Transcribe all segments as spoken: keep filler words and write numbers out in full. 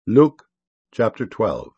Luke chapter twelve.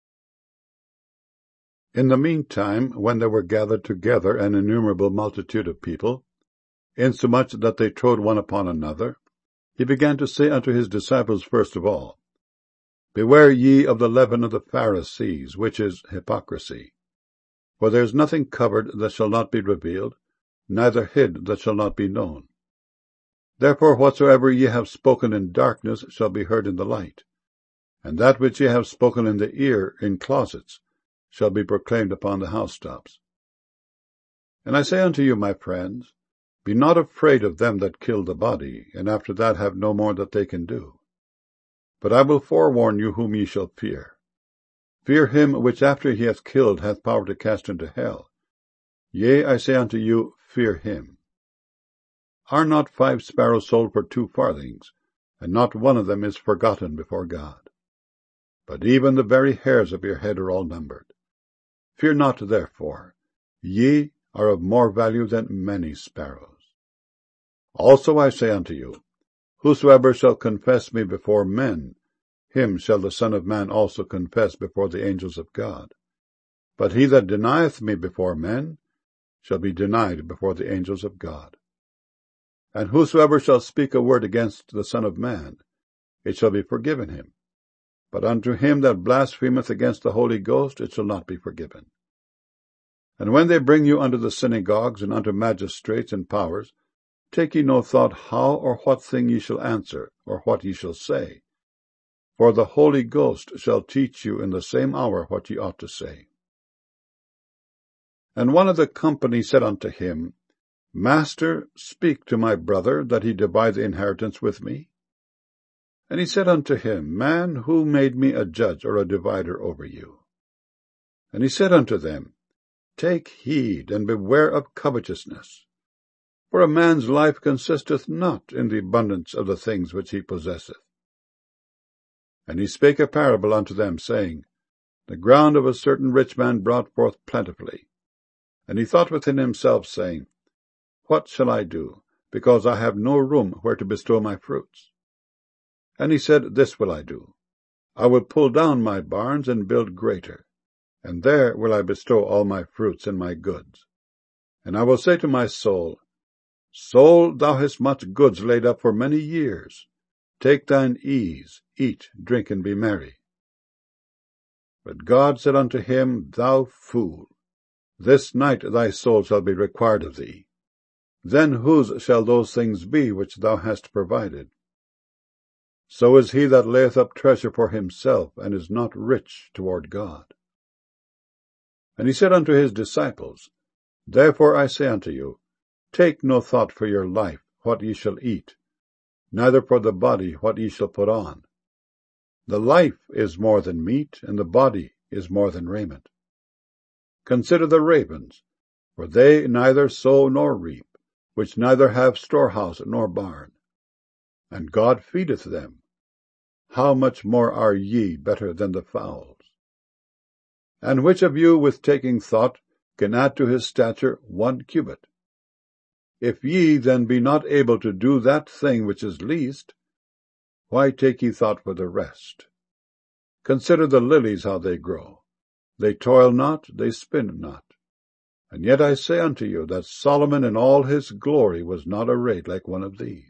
In the meantime, when there were gathered together an innumerable multitude of people, insomuch that they trode one upon another, he began to say unto his disciples first of all, Beware ye of the leaven of the Pharisees, which is hypocrisy. For there is nothing covered that shall not be revealed, neither hid that shall not be known. Therefore whatsoever ye have spoken in darkness shall be heard in the light, and that which ye have spoken in the ear in closets shall be proclaimed upon the housetops. And I say unto you, my friends, be not afraid of them that kill the body, and after that have no more that they can do. But I will forewarn you whom ye shall fear. Fear him which after he hath killed hath power to cast into hell. Yea, I say unto you, fear him. Are not five sparrows sold for two farthings, and not one of them is forgotten before God? But even the very hairs of your head are all numbered. Fear not therefore, ye are of more value than many sparrows. Also I say unto you, whosoever shall confess me before men, him shall the Son of Man also confess before the angels of God. But he that denieth me before men shall be denied before the angels of God. And whosoever shall speak a word against the Son of Man, it shall be forgiven him. But unto him that blasphemeth against the Holy Ghost it shall not be forgiven. And when they bring you unto the synagogues and unto magistrates and powers, take ye no thought how or what thing ye shall answer, or what ye shall say. For the Holy Ghost shall teach you in the same hour what ye ought to say. And one of the company said unto him, Master, speak to my brother, that he divide the inheritance with me. And he said unto him, Man, who made me a judge or a divider over you? And he said unto them, Take heed, and beware of covetousness. For a man's life consisteth not in the abundance of the things which he possesseth. And he spake a parable unto them, saying, The ground of a certain rich man brought forth plentifully. And he thought within himself, saying, What shall I do, because I have no room where to bestow my fruits? And he said, This will I do. I will pull down my barns and build greater, and there will I bestow all my fruits and my goods. And I will say to my soul, Soul, thou hast much goods laid up for many years. Take thine ease, eat, drink, and be merry. But God said unto him, Thou fool, this night thy soul shall be required of thee. Then whose shall those things be which thou hast provided? So is he that layeth up treasure for himself, and is not rich toward God. And he said unto his disciples, Therefore I say unto you, take no thought for your life, what ye shall eat, neither for the body, what ye shall put on. The life is more than meat, and the body is more than raiment. Consider the ravens, for they neither sow nor reap, which neither have storehouse nor barn, and God feedeth them. How much more are ye better than the fowls? And which of you with taking thought can add to his stature one cubit? If ye then be not able to do that thing which is least, why take ye thought for the rest? Consider the lilies how they grow. They toil not, they spin not. And yet I say unto you that Solomon in all his glory was not arrayed like one of these.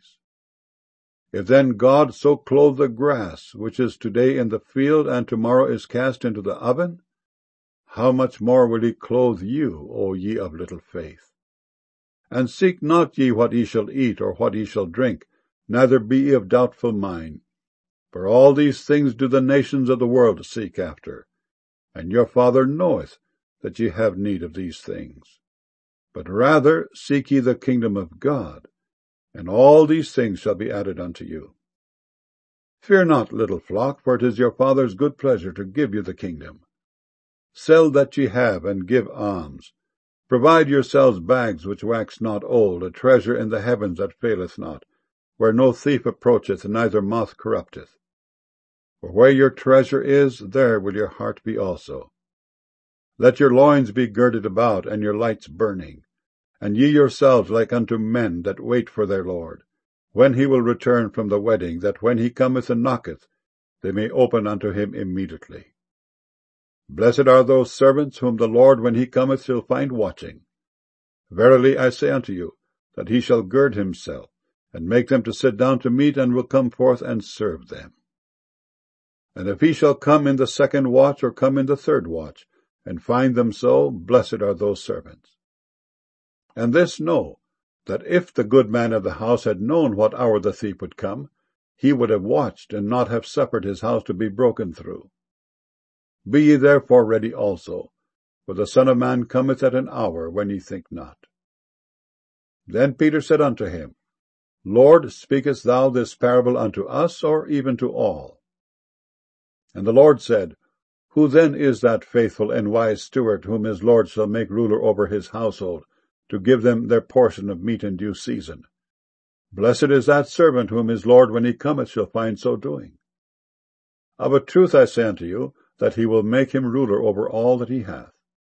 If then God so clothe the grass, which is today in the field, and tomorrow is cast into the oven, how much more will he clothe you, O ye of little faith? And seek not ye what ye shall eat, or what ye shall drink, neither be ye of doubtful mind. For all these things do the nations of the world seek after, and your Father knoweth that ye have need of these things. But rather seek ye the kingdom of God, and all these things shall be added unto you. Fear not, little flock, for it is your Father's good pleasure to give you the kingdom. Sell that ye have, and give alms. Provide yourselves bags which wax not old, a treasure in the heavens that faileth not, where no thief approacheth, neither moth corrupteth. For where your treasure is, there will your heart be also. Let your loins be girded about, and your lights burning, and ye yourselves like unto men that wait for their Lord, when he will return from the wedding, that when he cometh and knocketh, they may open unto him immediately. Blessed are those servants whom the Lord when he cometh shall find watching. Verily I say unto you, that he shall gird himself, and make them to sit down to meat, and will come forth and serve them. And if he shall come in the second watch, or come in the third watch, and find them so, blessed are those servants. And this know, that if the good man of the house had known what hour the thief would come, he would have watched, and not have suffered his house to be broken through. Be ye therefore ready also, for the Son of Man cometh at an hour when ye think not. Then Peter said unto him, Lord, speakest thou this parable unto us, or even to all? And the Lord said, Who then is that faithful and wise steward, whom his Lord shall make ruler over his household, to give them their portion of meat in due season? Blessed is that servant whom his Lord when he cometh shall find so doing. Of a truth I say unto you, that he will make him ruler over all that he hath.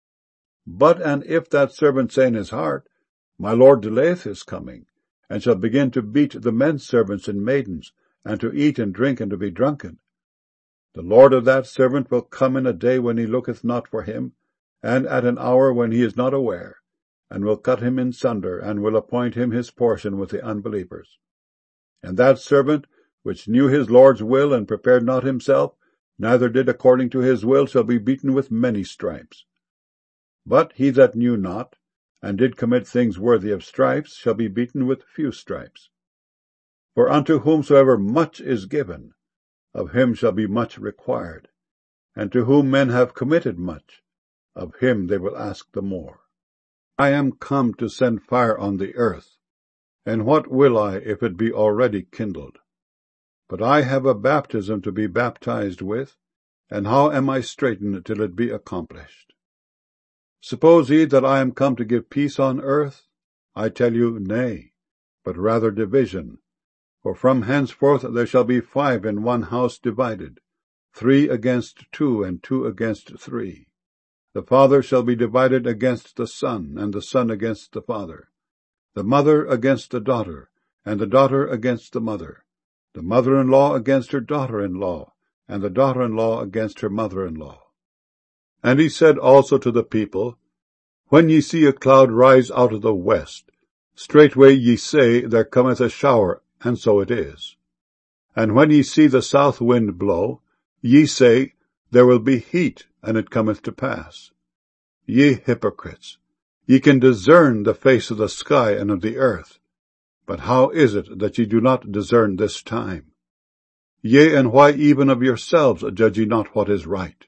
But and if that servant say in his heart, My Lord delayeth his coming, and shall begin to beat the men servants and maidens, and to eat and drink, and to be drunken, the Lord of that servant will come in a day when he looketh not for him, and at an hour when he is not aware, and will cut him in sunder, and will appoint him his portion with the unbelievers. And that servant, which knew his Lord's will, and prepared not himself, neither did according to his will, shall be beaten with many stripes. But he that knew not, and did commit things worthy of stripes, shall be beaten with few stripes. For unto whomsoever much is given, of him shall be much required, and to whom men have committed much, of him they will ask the more. I am come to send fire on the earth, and what will I if it be already kindled? But I have a baptism to be baptized with, and how am I straitened till it be accomplished? Suppose ye that I am come to give peace on earth? I tell you, nay, but rather division. For from henceforth there shall be five in one house divided, three against two, and two against three. The father shall be divided against the son, and the son against the father, the mother against the daughter, and the daughter against the mother, the mother-in-law against her daughter-in-law, and the daughter-in-law against her mother-in-law. And he said also to the people, When ye see a cloud rise out of the west, straightway ye say, There cometh a shower, and so it is. And when ye see the south wind blow, ye say, There will be heat, and it cometh to pass. Ye hypocrites, ye can discern the face of the sky and of the earth, but how is it that ye do not discern this time? Yea, and why even of yourselves judge ye not what is right?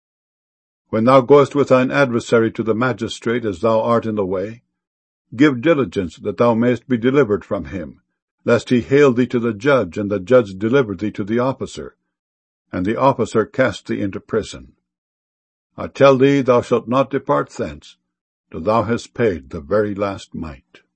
When thou goest with thine adversary to the magistrate, as thou art in the way, give diligence that thou mayest be delivered from him, lest he hale thee to the judge, and the judge deliver thee to the officer, and the officer cast thee into prison. I tell thee, thou shalt not depart thence, till thou hast paid the very last mite.